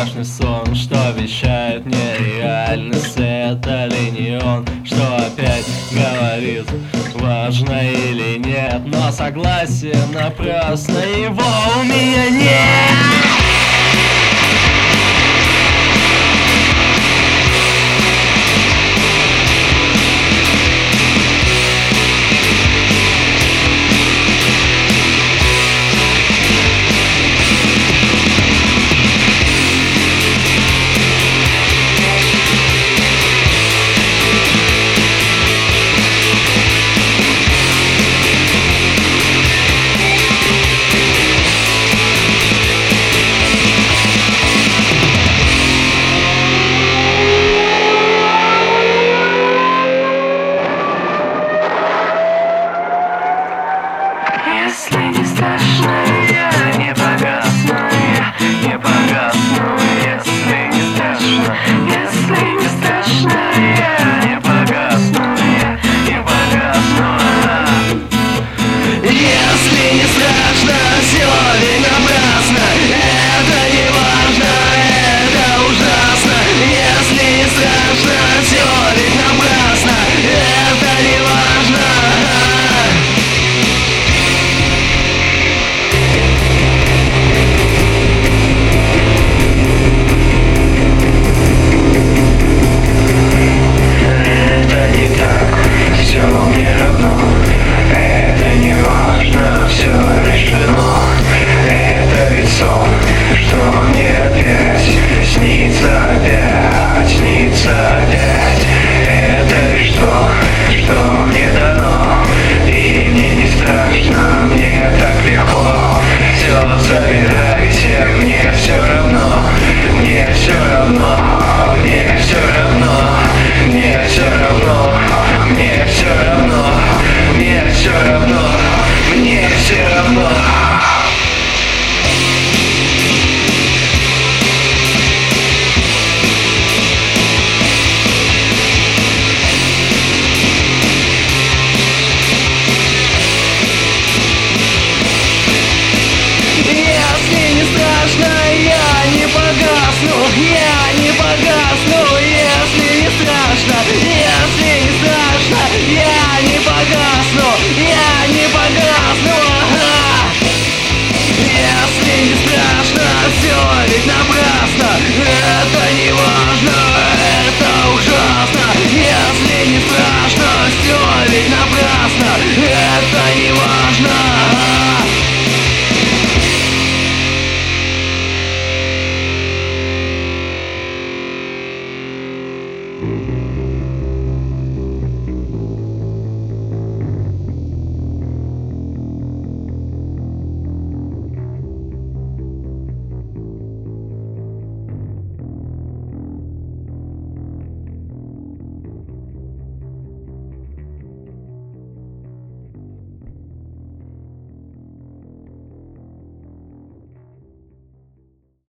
страшный сон, что вещает мне реальность. Это ли не он, что опять говорит, важно или нет? Но согласие напрасно, его у меня нет. Если не страшно, я не погасну, я не погасну. Если не страшно, если не страшно, я не погасну, я не погасну. Если не страшно, все ведь напрасно. Это не важно, это ужасно. Если не страшно, все ведь напрасно. Это не важно. Забирайте, мне все равно, мне все равно, мне все равно, мне все равно, мне все равно, мне все равно, мне все равно. Я не погасну, если не страшно, если не страшно, я не погасну, я не погасну. Если не страшно, все ведь напрасно, это не важно, это ужасно. Если не страшно, все ведь напрасно, это не важно.